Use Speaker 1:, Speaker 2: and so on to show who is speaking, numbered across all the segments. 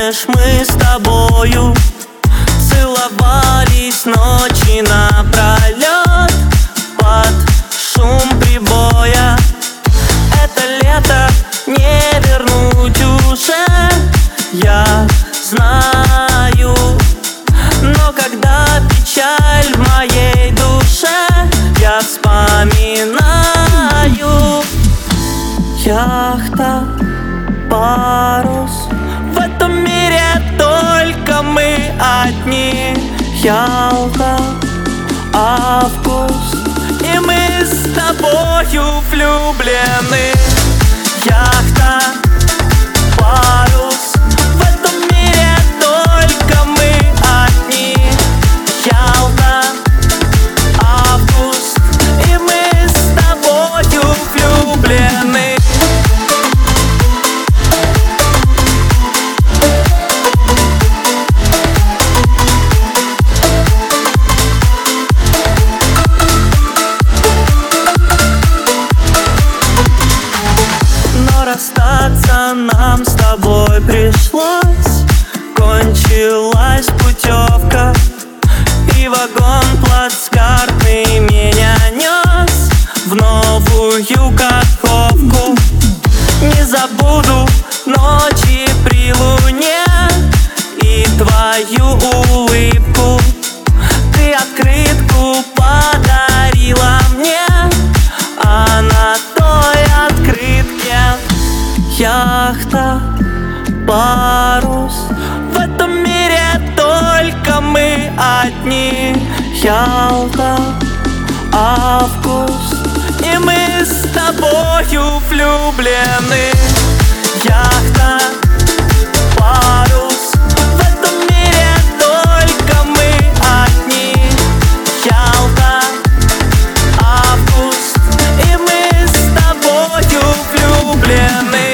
Speaker 1: помнишь, мы с тобою целовались ночи напролет под шум прибоя. Это лето не вернуть уже, я знаю. Но когда печаль в моей душе, я вспоминаю. Яхта, парус, в этом мире только мы одни. Ялта, август, и мы с тобою влюблены. Яхта, парус, в этом мире только мы одни. Ялта, август, и мы с тобою влюблены. Расстаться нам с тобой пришлось. Кончилась путевка, и вагон плацкартный меня нес в новую Каховку. Не забуду ночи при луне и твою улыбку. Ты открытку подарила мне, а на той открытке яхта, парус, в этом мире только мы одни. Ялта, август, и мы с тобою влюблены. Яхта, парус, в этом мире только мы одни. Ялта, август, и мы с тобою влюблены.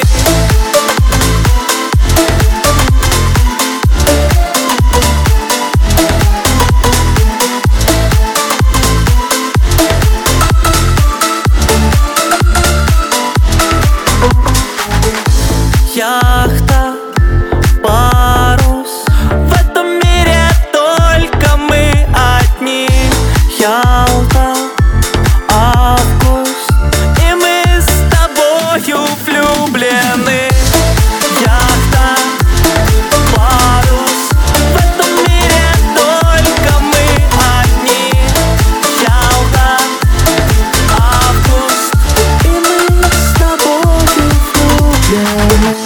Speaker 1: Яхта, парус, в этом мире только мы одни. Ялта, август, и мы с тобою влюблены. Яхта, парус, в этом мире только мы одни. Ялта, август, и мы с тобою влюблены.